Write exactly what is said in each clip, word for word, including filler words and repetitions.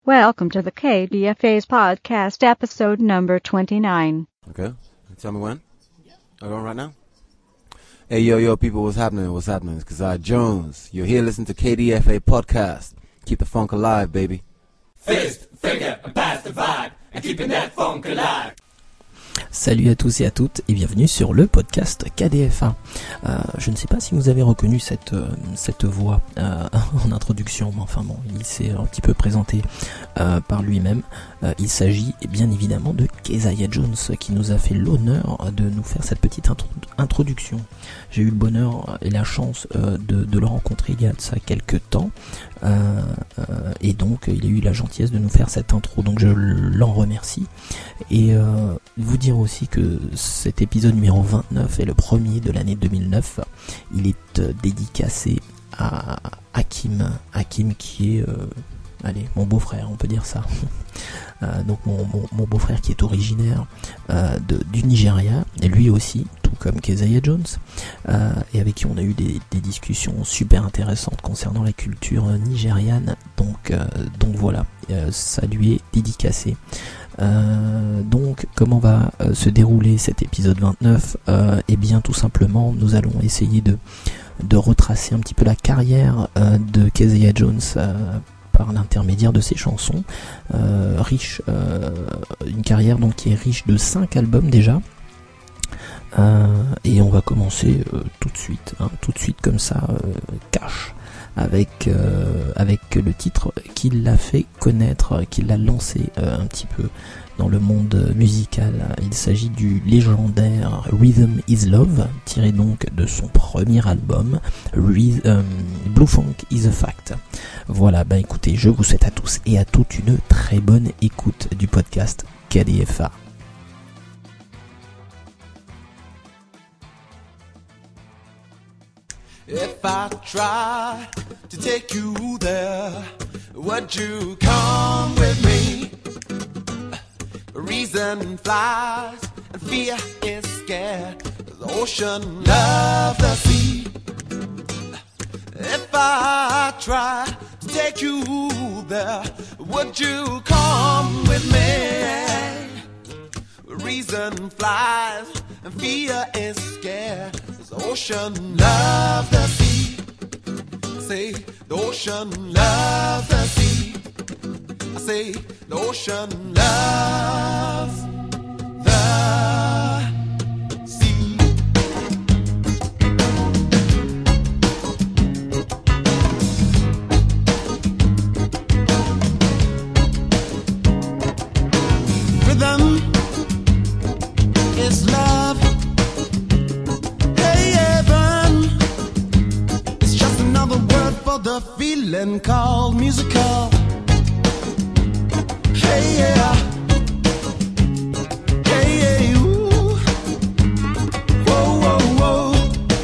Welcome to the K D F A's podcast, episode number twenty-nine. Okay. Tell me when. Are you on right now? Hey, yo, yo, people, what's happening? What's happening? It's Kazai Jones. You're here listening to K D F A podcast. Keep the funk alive, baby. Fist, finger, and pass the vibe, and keeping that funk alive. Salut à tous et à toutes et bienvenue sur le podcast K D F A. Euh, je ne sais pas si vous avez reconnu cette euh, cette voix euh, en introduction, mais enfin bon, il s'est un petit peu présenté euh, par lui-même. Euh, il s'agit bien évidemment de Keziah Jones qui nous a fait l'honneur de nous faire cette petite intro- introduction. J'ai eu le bonheur et la chance euh, de, de le rencontrer il y a de ça quelques temps. Euh, euh, et donc il a eu la gentillesse de nous faire cette intro, donc je l'en remercie et euh, vous dire aussi que cet épisode numéro vingt-neuf est le premier de l'année deux mille neuf. Il est euh, dédicacé à Hakim, Hakim qui est euh, allez, mon beau-frère, on peut dire ça. Euh, donc mon, mon, mon beau-frère qui est originaire euh, de, du Nigeria, et lui aussi, tout comme Keziah Jones, euh, et avec qui on a eu des, des discussions super intéressantes concernant la culture nigériane. Donc, euh, donc voilà, euh, ça lui est dédicacé. Euh, donc comment va euh, se dérouler cet épisode vingt-neuf? euh, Eh bien tout simplement, nous allons essayer de, de retracer un petit peu la carrière euh, de Keziah Jones euh, par l'intermédiaire de ses chansons, euh, riche, euh, une carrière donc qui est riche de cinq albums déjà. Euh, et on va commencer euh, tout de suite, hein, tout de suite comme ça, euh, cash, avec euh, avec le titre qui l'a fait connaître, qui l'a lancé euh, un petit peu dans le monde musical. Il s'agit du légendaire Rhythm is Love, tiré donc de son premier album Re- euh, Blue Funk is a Fact. Voilà, bah écoutez, je vous souhaite à tous et à toutes une très bonne écoute du podcast K D F A. If I try to take you there, would you come with me? Reason flies and fear is scared. The ocean loves the sea. If I try to take you there, would you come with me? Reason flies and fear is scared. The ocean loves the sea. Say the ocean loves the sea. I say the ocean loves the sea. Rhythm is love. Hey, heaven. It's just another word for the feeling called musical. Hey, yeah. Hey, yeah, ooh. Whoa, whoa, whoa.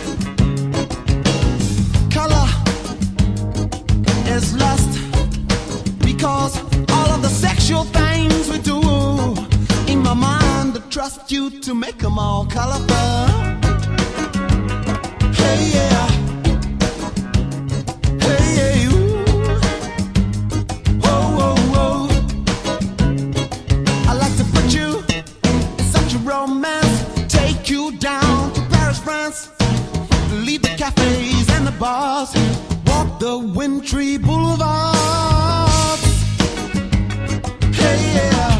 Color is lost because all of the sexual things we do. In my mind, I trust you to make them all colorful. Hey, yeah. Hey, yeah, ooh. Leave the cafes and the bars, walk the wintry boulevards. Hey, yeah.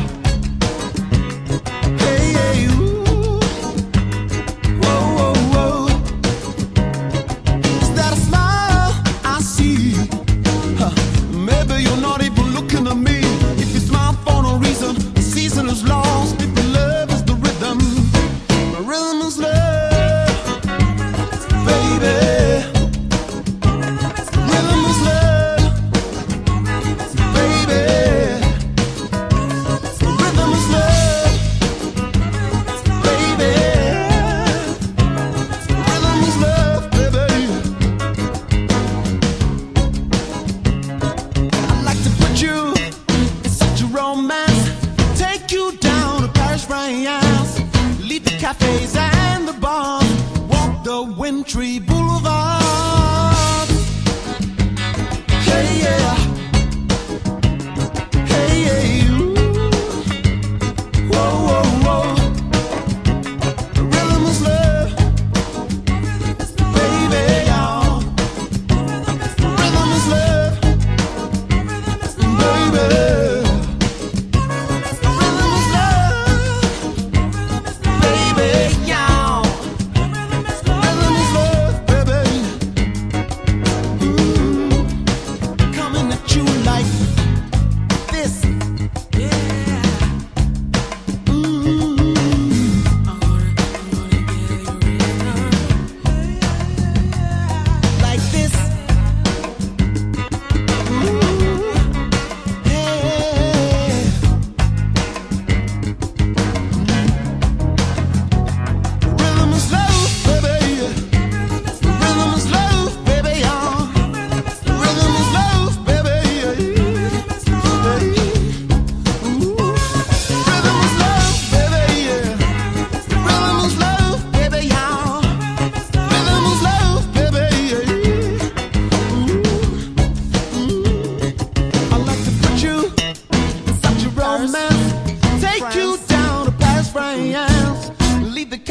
Hey, yeah, ooh. Whoa, whoa, whoa. Is that a smile I see? Huh. Maybe you're not even looking at me. If you smile for no reason, the season is lost. If your love is the rhythm, the rhythm is love. Baby, rhythm is love. Baby, rhythm is love. Baby, rhythm is love, baby. I'd like to put you in such a romance, take you down to Paris, France, leave the cafes and the bars, walk the wintry boulevard. Hey, yeah.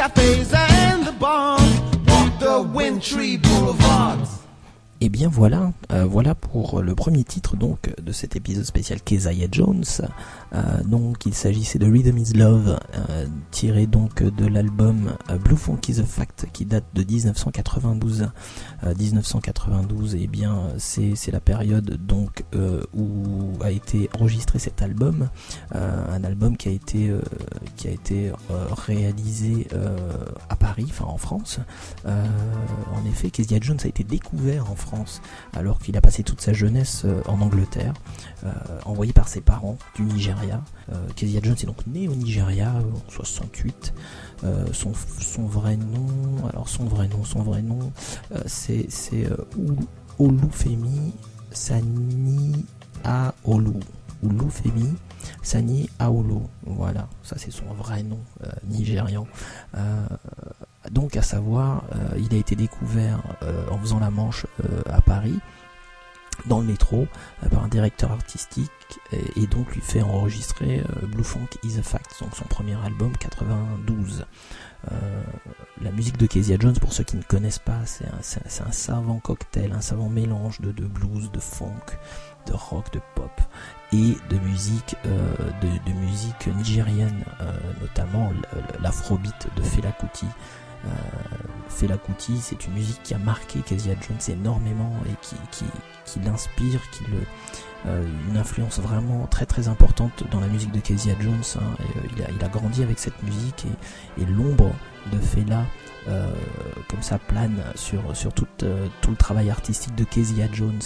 cafes and the bars. Walk the wintry boulevards. Et bien voilà, euh, voilà pour le premier titre donc de cet épisode spécial Keziah Jones. Euh, donc il s'agissait de Rhythm is Love, euh, tiré donc de l'album euh, Blue Funk is a Fact qui date de dix-neuf cent quatre-vingt-douze. Euh, dix-neuf cent quatre-vingt-douze, et eh bien c'est c'est la période donc euh, où a été enregistré cet album, euh, un album qui a été euh, qui a été euh, réalisé euh, à Paris, enfin en France. Euh, en effet, Keziah Jones a été découvert en France alors qu'il a passé toute sa jeunesse euh, en Angleterre, euh, envoyé par ses parents du Nigeria. Euh, Keziah Jones est donc né au Nigeria euh, en soixante-huit. Euh, son, son vrai nom, alors son vrai nom, son vrai nom, euh, c'est c'est euh, Olufemi Sani Aolu. Olufemi Sani Aolu. Voilà, ça c'est son vrai nom euh, nigérian. Euh, donc à savoir, euh, il a été découvert euh, en faisant la manche euh, à Paris, dans le métro, euh, par un directeur artistique, et, et donc lui fait enregistrer euh, Blue Funk is a Fact, donc son premier album quatre-vingt-douze. Euh, la musique de Keziah Jones, pour ceux qui ne connaissent pas, c'est un, c'est, c'est un savant cocktail, un savant mélange de, de blues, de funk, de rock, de pop et de musique, euh, de, de musique nigérienne, euh, notamment l'afrobeat de Fela Kuti. Euh, Fela Kuti, c'est une musique qui a marqué Keziah Jones énormément et qui, qui, qui l'inspire, qui le, euh, une influence vraiment très très importante dans la musique de Keziah Jones. Hein, et, euh, il, a, il a grandi avec cette musique et, et l'ombre de Fela euh, comme ça plane sur, sur tout, euh, tout le travail artistique de Keziah Jones.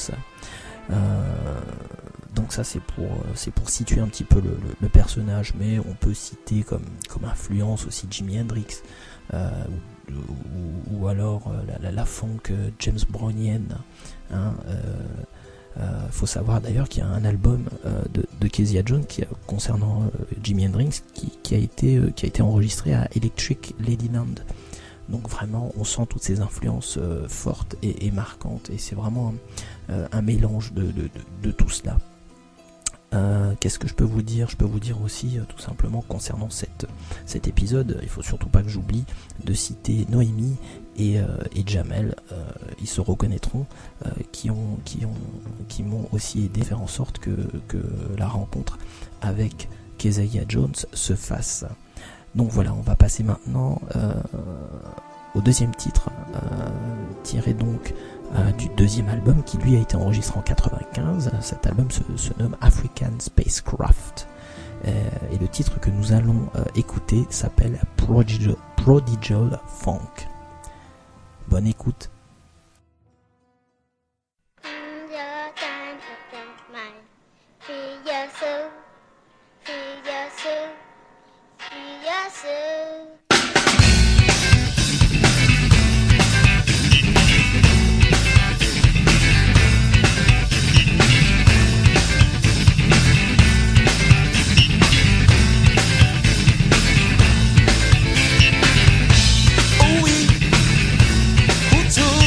Euh, donc ça c'est pour c'est pour situer un petit peu le, le, le personnage, mais on peut citer comme comme influence aussi Jimi Hendrix, euh, ou, ou, ou alors euh, la, la, la funk euh, James Brownienne. Hein, euh, euh, faut savoir d'ailleurs qu'il y a un album euh, de, de Keziah Jones qui, concernant euh, Jimi Hendrix qui, qui a été euh, qui a été enregistré à Electric Ladyland. Donc vraiment, on sent toutes ces influences euh, fortes et, et marquantes, et c'est vraiment un, euh, un mélange de, de, de, de tout cela. Euh, qu'est-ce que je peux vous dire ? Je peux vous dire aussi, euh, tout simplement, concernant cette, cet épisode, il faut surtout pas que j'oublie de citer Noémie et, euh, et Jamel. Euh, ils se reconnaîtront, euh, qui ont, qui ont, qui m'ont aussi aidé à faire en sorte que, que la rencontre avec Keziah Jones se fasse. Donc voilà, on va passer maintenant euh, au deuxième titre, euh, tiré donc euh, du deuxième album qui lui a été enregistré en quatre-vingt-quinze. Cet album se, se nomme African Spacecraft. Euh, et le titre que nous allons euh, écouter s'appelle Prodigal, Prodigal Funk. Bonne écoute. Who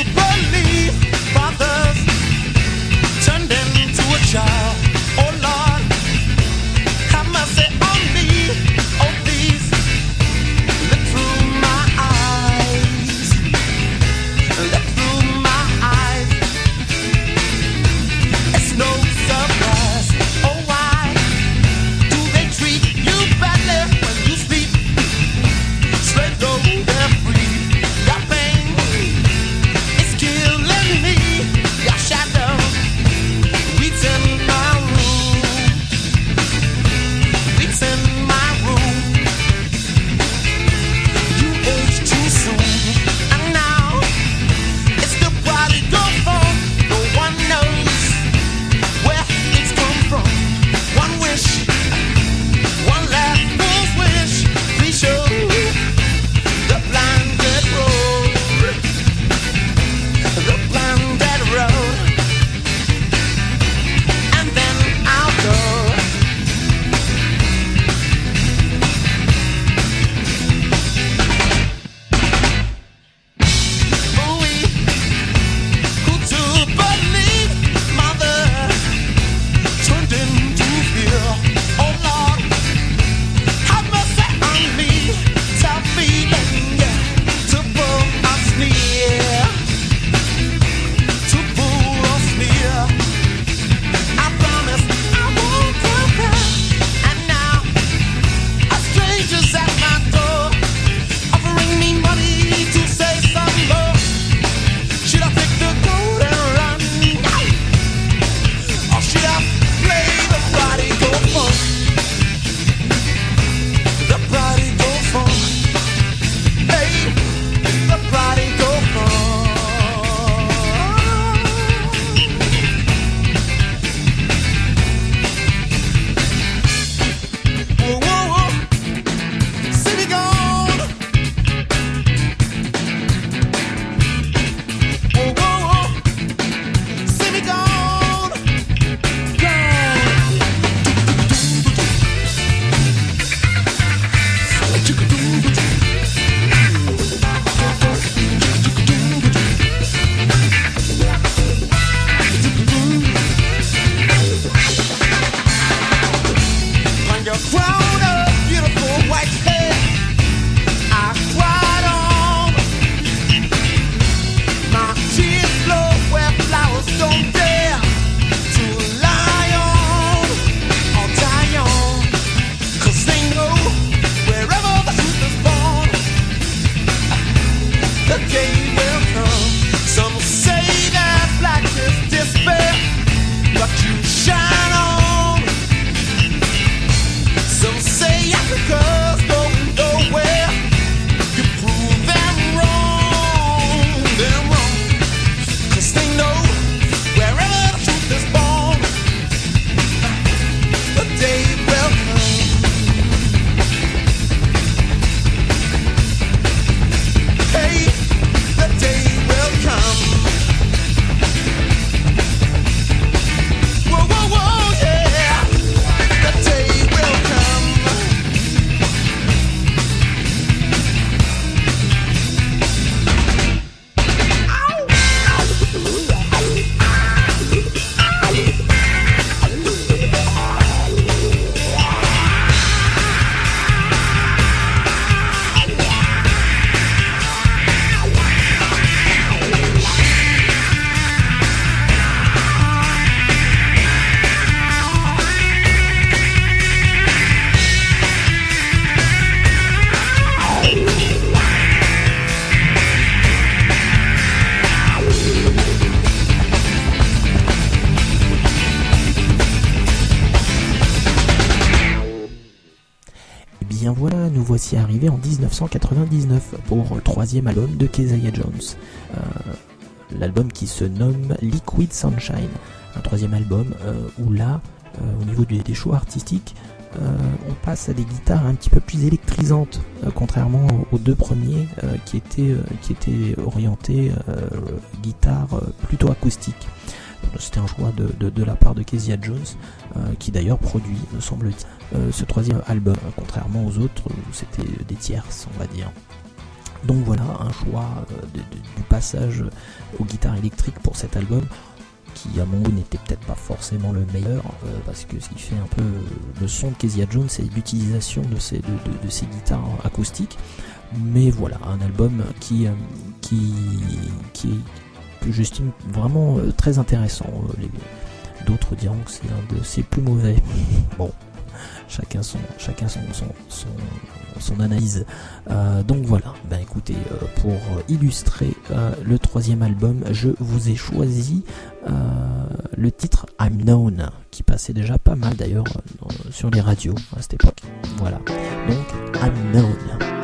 bien voilà, nous voici arrivés en dix-neuf cent quatre-vingt-dix-neuf pour le troisième album de Keziah Jones. Euh, l'album qui se nomme Liquid Sunshine. Un troisième album euh, où là, euh, au niveau du, des choix artistiques, euh, on passe à des guitares un petit peu plus électrisantes, euh, contrairement aux deux premiers euh, qui étaient euh, qui étaient orientés euh, guitare euh, plutôt acoustique. C'était un choix de, de, de la part de Keziah Jones, euh, qui d'ailleurs produit, me semble-t-il, euh, ce troisième album, euh, contrairement aux autres où c'était des tierces, on va dire. Donc voilà, un choix euh, de, de, du passage aux guitares électriques pour cet album, qui à mon goût n'était peut-être pas forcément le meilleur, euh, parce que ce qui fait un peu le son de Keziah Jones, c'est l'utilisation de ces, de, de, de ces guitares acoustiques. Mais voilà, un album qui, euh, qui, qui est, que j'estime vraiment euh, très intéressant. Euh, les, d'autres diront que c'est un de ses plus mauvais. Bon, chacun son, chacun son, son, son, son analyse. Euh, donc voilà. Ben écoutez, euh, pour illustrer euh, le troisième album, je vous ai choisi euh, le titre I'm Known, qui passait déjà pas mal d'ailleurs euh, sur les radios à cette époque. Voilà. Donc I'm Known.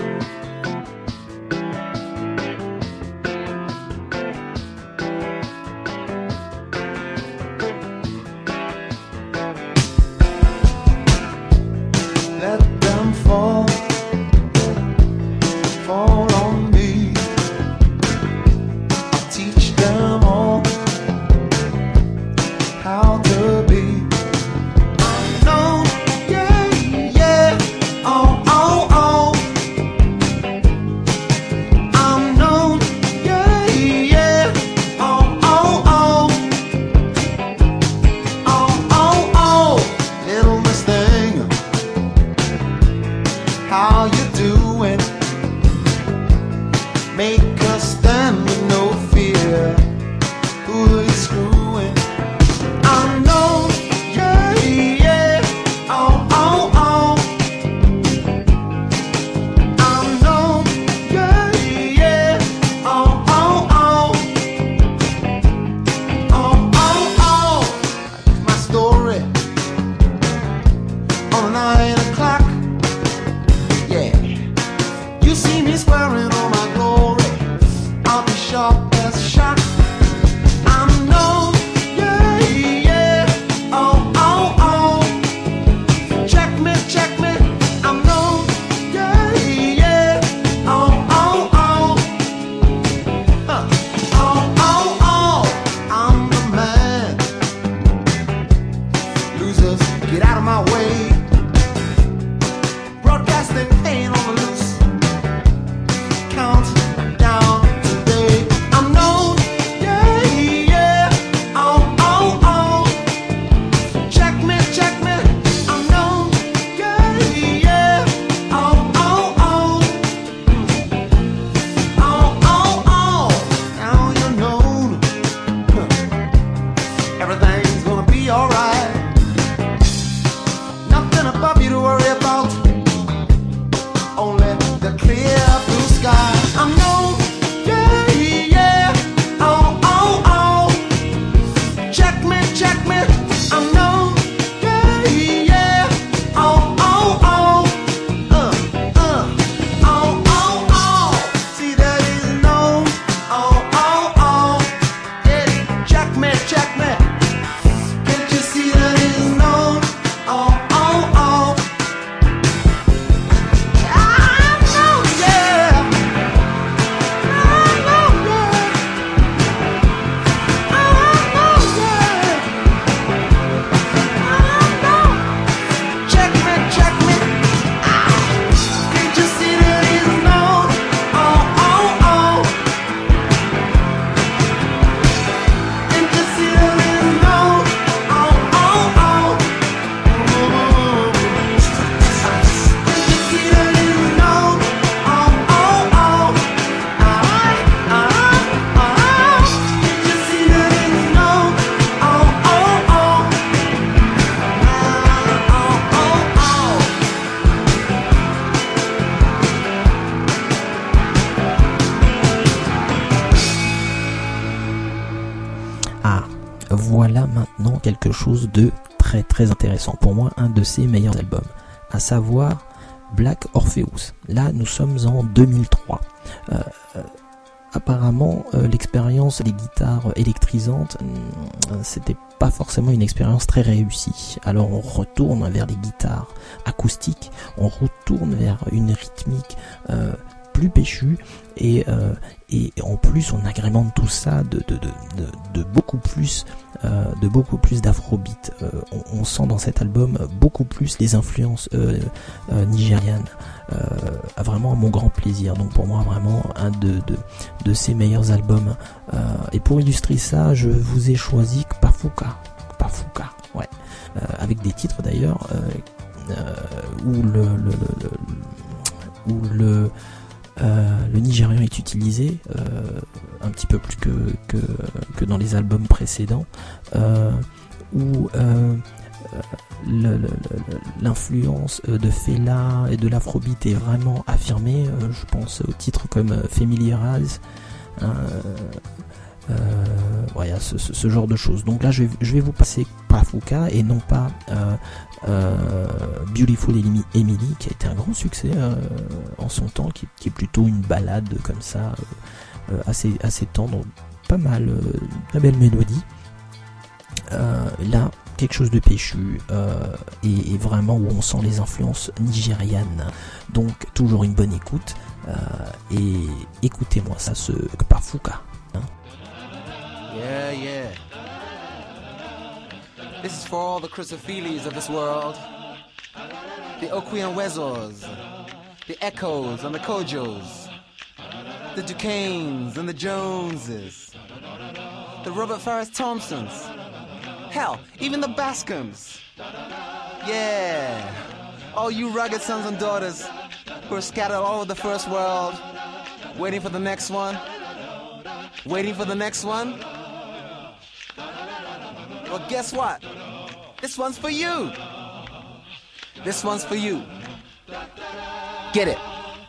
Voilà maintenant quelque chose de très très intéressant, pour moi un de ses meilleurs albums, à savoir Black Orpheus. Là, nous sommes en deux mille trois. Euh, euh, apparemment, euh, l'expérience des guitares électrisantes, euh, c'était pas forcément une expérience très réussie. Alors on retourne vers les guitares acoustiques, on retourne vers une rythmique euh, plus péchue, et, euh, et en plus on agrémente tout ça de, de, de, de, de beaucoup plus euh, de beaucoup plus d'afrobeat. Euh, on, on sent dans cet album beaucoup plus les influences euh, euh, nigérianes, euh, vraiment à mon grand plaisir. Donc pour moi vraiment un de, de, de ses meilleurs albums. Euh, et pour illustrer ça, je vous ai choisi Kpafuka, Kpafuka, ouais, euh, avec des titres d'ailleurs euh, euh, où le, le, le, le où le Euh, le nigérian est utilisé euh, un petit peu plus que, que, que dans les albums précédents, euh, où euh, le, le, le, l'influence de Fela et de l'afrobeat est vraiment affirmée. Euh, je pense aux titres comme Familiarise, hein, euh, voilà, ce, ce, ce genre de choses. Donc là je vais, je vais vous passer Kpafuka et non pas euh, euh, Beautiful Emily, qui a été un grand succès euh, en son temps, qui, qui est plutôt une ballade comme ça, euh, assez, assez tendre, pas mal, euh, très belle mélodie. Euh, là, quelque chose de péchu euh, et, et vraiment où on sent les influences nigérianes. Donc toujours une bonne écoute euh, et écoutez-moi ça, ce Kpafuka. Hein. Yeah, yeah. This is for all the Chrysophiles of this world. The Okwi and Wezors. The Echoes and the Kojos. The Duquesnes and the Joneses. The Robert Farris Thompsons. Hell, even the Bascoms. Yeah. All you rugged sons and daughters who are scattered all over the first world, waiting for the next one. Waiting for the next one. Well, guess what? This one's for you. This one's for you. Get it.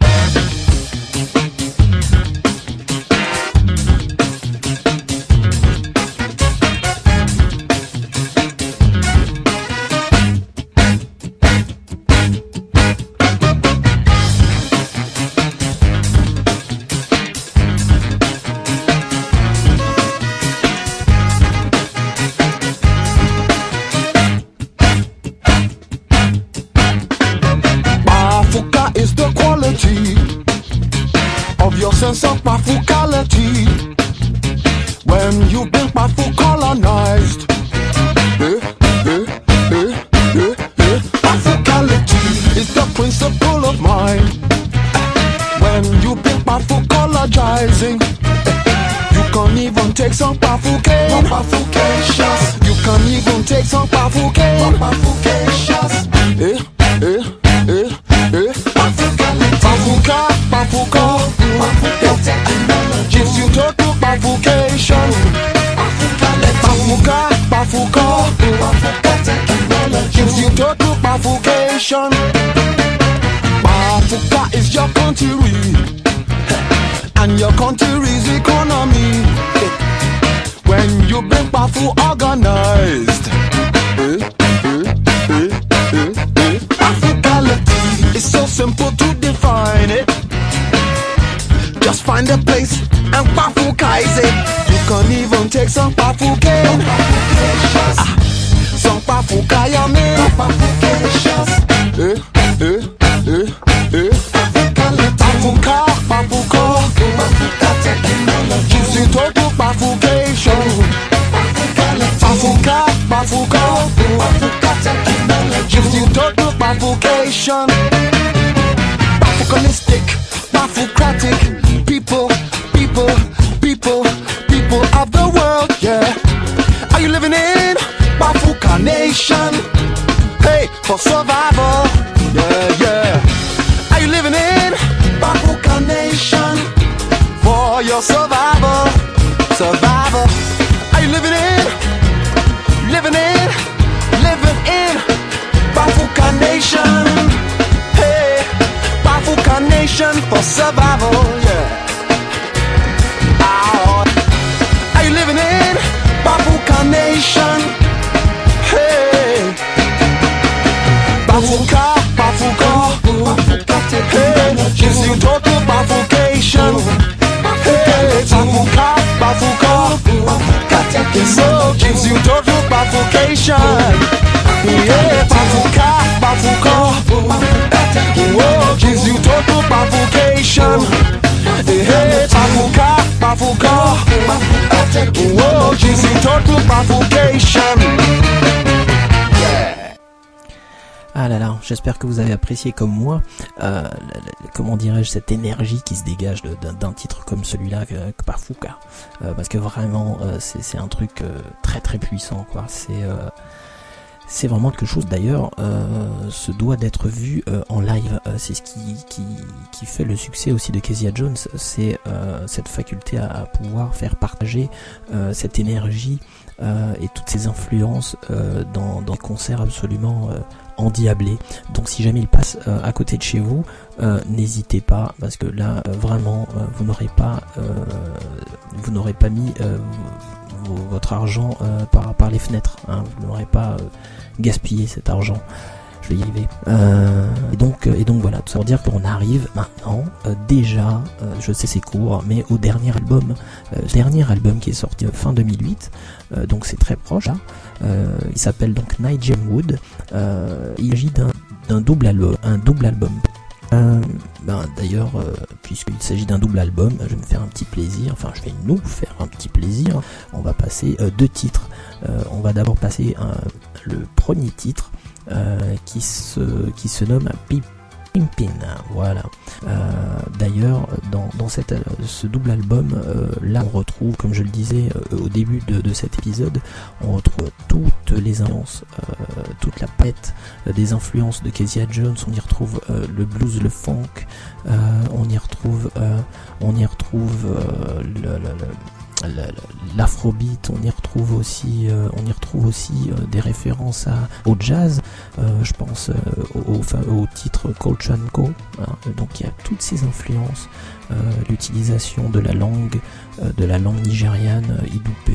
Sense of Pafukality when you've been Pafu colonized. Eh, eh, eh, eh, eh. Pafukality is the principle of mind. When you've been Pafu colonizing, you can even take some Pafucation. You can even take some Pafucation. Eh, eh, eh, eh. Pafuka, Pafuka. Gives you total bifurcation. Pafuka, Pafuka. Gives you total bifurcation. Pafuka is your country, and your country's economy. When you bring Pafu organized, Pafukality is so simple to define it. Just find a place and Pafukize it. You can even take some Pafuken, ah, some Pafukayame. Eh, eh, eh, eh. Pafuka, Pafuka. Gives you total Pafucation. Pafuka, Pafuka. Gives you total Pafucation. Pafukanistic, Pafocratic. People, people, people, people of the world, yeah. Are you living in Pafuka Nation? Hey, for survival, yeah, yeah. Are you living in Pafuka Nation? For your survival, survival. Are you living in, living in, living in Pafuka Nation? Hey, Pafuka Nation for survival, yeah. Are you living in Pafuka Nation? Hey, Pafuka, Pafuka, you total bifurcation. Hey, bafuka, bafuka. So gives you total bifurcation. Yeah, bafuka, bafuka. Whoa, gives you total bifurcation. Hey, bafuka, bafuka. Whoa, gives you total bifurcation. Ah là là, j'espère que vous avez apprécié comme moi, euh, comment dirais-je, cette énergie qui se dégage de, d'un, d'un titre comme celui-là, euh, par Foucault, euh, parce que vraiment, euh, c'est, c'est un truc euh, très très puissant, quoi. C'est, euh, c'est vraiment quelque chose. D'ailleurs, euh, se doit d'être vu euh, en live. Euh, c'est ce qui, qui qui fait le succès aussi de Kezia Jones, c'est euh, cette faculté à, à pouvoir faire partager euh, cette énergie euh, et toutes ces influences euh, dans dans des concerts absolument euh, endiablé. Donc si jamais il passe euh, à côté de chez vous, euh, n'hésitez pas, parce que là euh, vraiment euh, vous n'aurez pas euh, vous n'aurez pas mis euh, v- votre argent euh, par, par les fenêtres, hein. Vous n'aurez pas euh, gaspillé cet argent. Je vais y arriver. Euh, et donc et donc voilà, tout ça pour dire qu'on arrive maintenant euh, déjà, euh, je sais c'est court, mais au dernier album, euh, dernier album qui est sorti euh, fin deux mille huit, euh, donc c'est très proche. Hein. Euh, il s'appelle donc Nigel Wood. Euh, il s'agit d'un, d'un double album, un double album. Euh, ben d'ailleurs, euh, puisqu'il s'agit d'un double album, je vais me faire un petit plaisir. Enfin, je vais nous faire un petit plaisir. On va passer euh, deux titres. Euh, on va d'abord passer un, le premier titre euh, qui se qui se nomme Pip. Pimpin, voilà. Euh, d'ailleurs, dans, dans cette, ce double album, euh, là on retrouve, comme je le disais euh, au début de, de cet épisode, on retrouve toutes les influences, euh, toute la palette euh, des influences de Kezia Jones. On y retrouve euh, le blues, le funk, euh, on y retrouve, euh, on y retrouve euh, le, le, le l'afrobeat, on y retrouve aussi, euh, on y retrouve aussi euh, des références à, au jazz. Euh, je pense euh, au, au, au titre Culture and Co. Hein. Donc il y a toutes ces influences, euh, l'utilisation de la langue, euh, de la langue nigériane, euh, Idupe,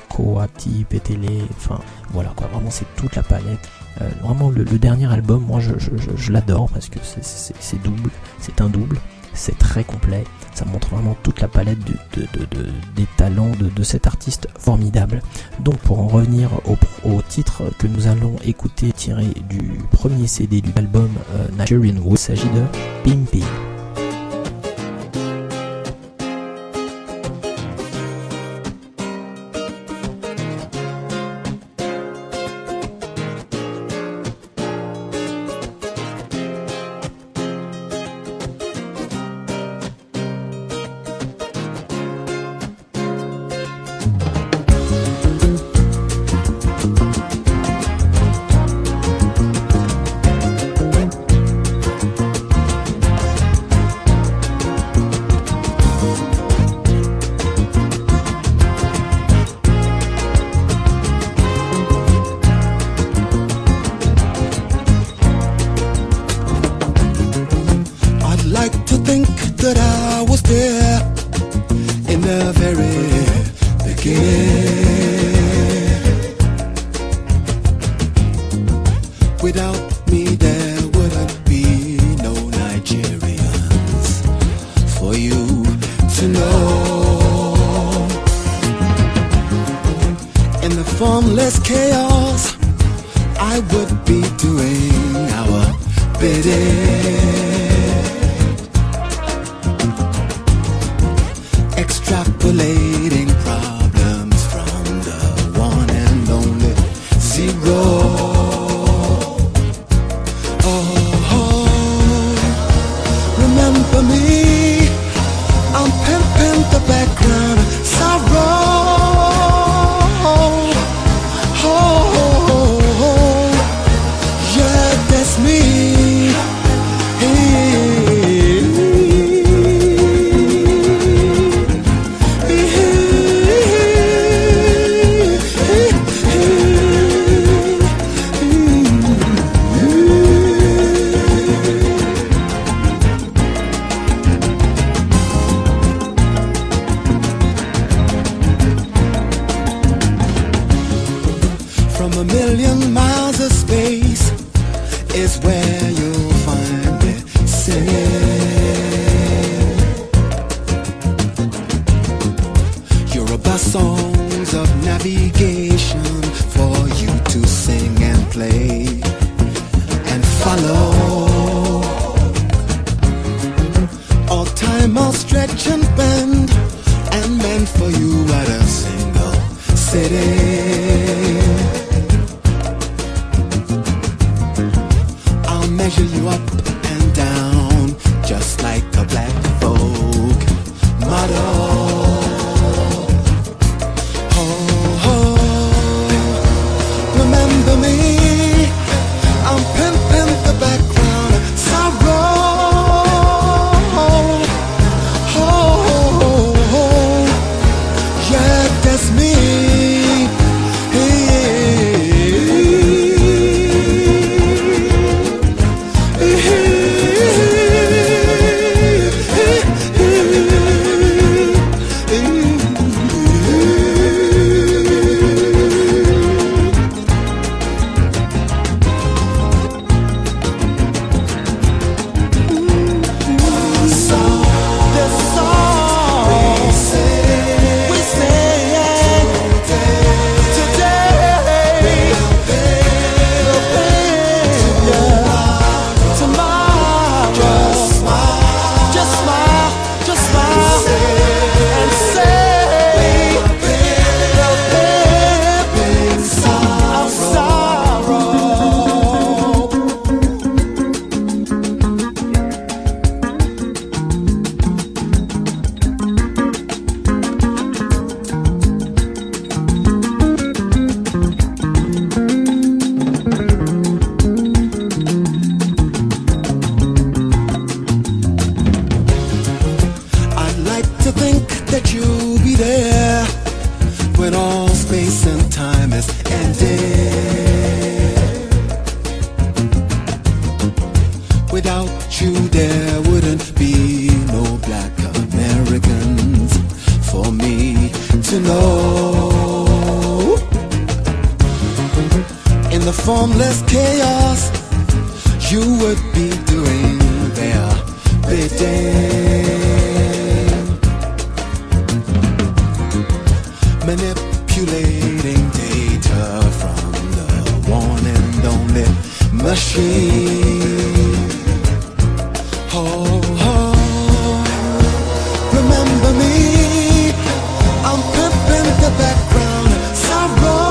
Koati, Petele, enfin voilà quoi. Vraiment c'est toute la palette. Euh, vraiment le, le dernier album, moi je, je, je, je l'adore parce que c'est, c'est, c'est double, c'est un double. C'est très complet, ça montre vraiment toute la palette de, de, de, de, des talents de, de cet artiste formidable. Donc pour en revenir au, au titre que nous allons écouter tiré du premier C D du album euh, Nigerian Wood, il s'agit de Pimpin. That I was there in the very beginning. Without me there wouldn't be no Nigerians for you to know. In the formless chaos I would be doing our bidding, extrapolating problems from the one and only zero. Oh, oh, remember me, I'm pimping the background sorrow. Oh, oh, oh, yeah, that's me. Hey. From a million miles of space is where you'll find me singing. songs of navigation for you to sing and play and follow. All time I'll stretch and bend and mend for you at a single city. I'll measure you up and down just like a black folk model. Remember me, I'm pimping the background sorrow. Oh, yeah, that's me. Formless chaos, you would be doing their bidding, manipulating data from the one and only machine. Oh, oh, remember me, I'm pimping the background sorrow.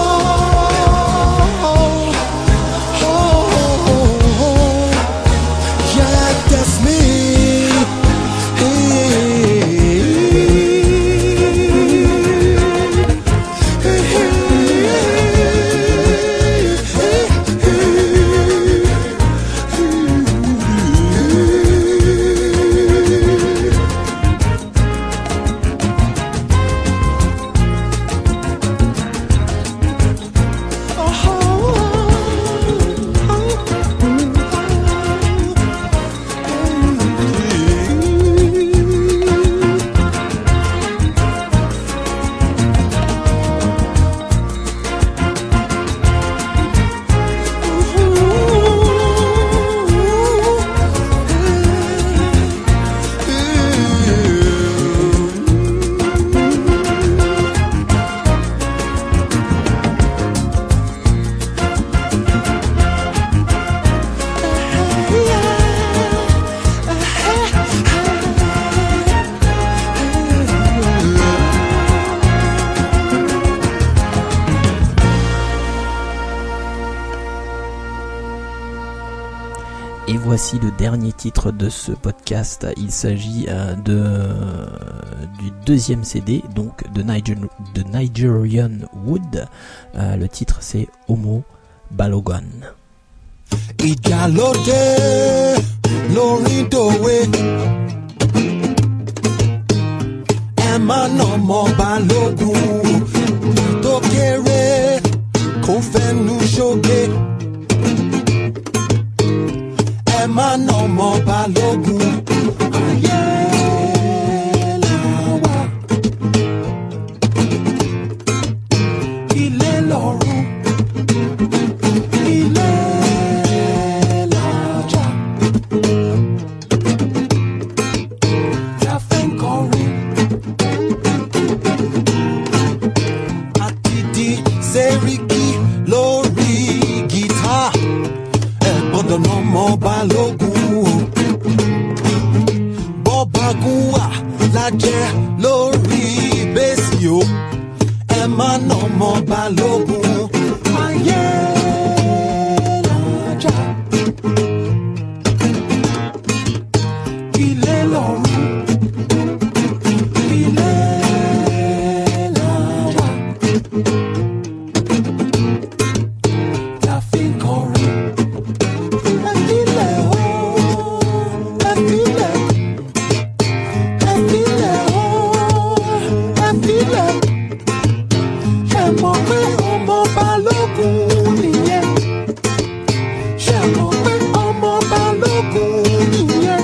Et voici le dernier titre de ce podcast. Il s'agit euh, de euh, du deuxième C D, donc de, Niger, de Nigerian Wood. Euh, le titre c'est Homo Balogun. Ìjàlódé lórí dòwe, ẹ má nà mọ́ Balógun tó kéré kó fẹnu ṣoge. Ẹ má nà mọ́ Balógun, ayé là wà, ilé lọ́run, ilé làjà, la fi ń kọrin. balógun bọ́bágún wà lájẹ́ lórí bẹ́sì o ẹ má nà ọmọ balógun ayé lọ́jà ilé lọ́run ilé lọ́wọ́ la fi ń kọrin ẹ filẹ̀ o ẹ filẹ̀ ẹ filẹ̀ o ẹ filẹ̀ ṣe mọ̀ pé ọmọ balógun nìyẹn ṣe mọ̀ pé ọmọ balógun nìyẹn.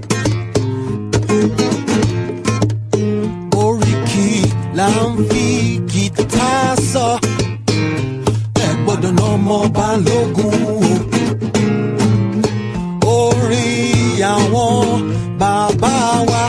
Oríkì là ń fi gìtá sọ ẹ gbọ́dọ̀ ná ọmọ balógun orí àwọn bàbá wa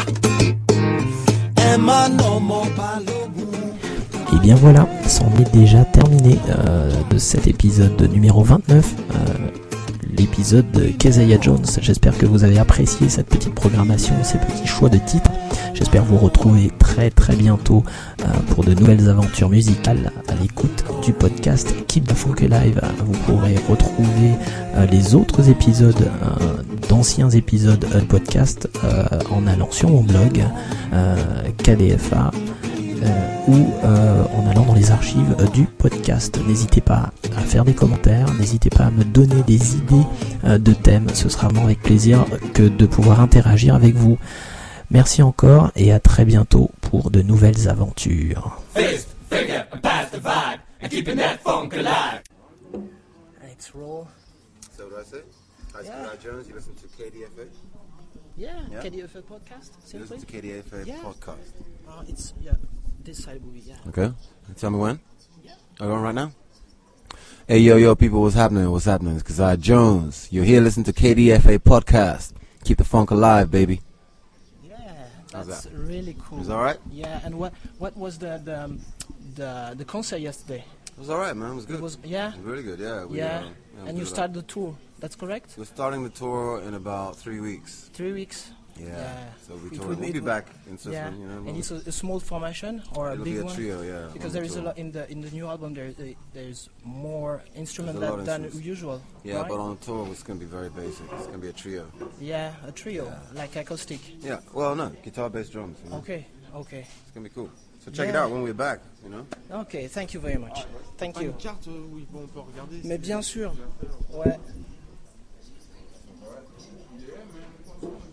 ẹ má ná ọmọ balógun. Et bien voilà, c'en est déjà terminé euh, de cet épisode numéro vingt-neuf, euh, l'épisode de Keziah Jones. J'espère que vous avez apprécié cette petite programmation, ces petits choix de titres. J'espère vous retrouver très très bientôt euh, pour de nouvelles aventures musicales à l'écoute du podcast Keep the Funk Alive. Vous pourrez retrouver euh, les autres épisodes, euh, d'anciens épisodes de podcast euh, en allant sur mon blog euh, K D F A. Euh, ou euh, en allant dans les archives euh, du podcast. N'hésitez pas à faire des commentaires, n'hésitez pas à me donner des idées euh, de thèmes, ce sera vraiment avec plaisir que de pouvoir interagir avec vous. Merci encore et à très bientôt pour de nouvelles aventures. Fist, figure, and pass the vibe, and keeping that funk alive. Let's roll. So what do I say? Hi, Yeah. Skylar Jones. You listen to K D F A? Yeah, Yeah. K D F A podcast, You listen to K D F A Yeah. podcast. Uh, it's yeah, this side will be yeah. Okay. Tell me when. Are we on right now? Hey, yo, yo, people, what's happening? What's happening? It's Keziah Jones. You're here listening to K D F A podcast. Keep the funk alive, baby. Yeah, How's that's that? really cool. It was all right? Yeah, and what what was the the um, the, the concert yesterday? It was all right, man. It was good. It was yeah, It was really good, yeah. We, yeah. uh, we And you did a- start the tour. That's correct. We're starting the tour in about three weeks. Three weeks. Yeah. Yeah. So we It tour. will We'll be- be it will- back in Switzerland, Yeah, you know. and we'll- it's a, a small formation or a It'll big be a one. trio, yeah. Because on there the is a tour. lot in the in the new album. There uh, there's more instrument There's a lot than, of than instruments. usual. Yeah, right? but on the tour it's going to be very basic. It's going to be a trio. Yeah, a trio like acoustic. Yeah. Well, no, guitar, bass, drums. You know? Okay, okay, It's going to be cool. So check it Yeah. out when we're back, you know. okay. Thank you very much. Thank you. Une carte où on peut regarder. Mais bien sûr. Ouais.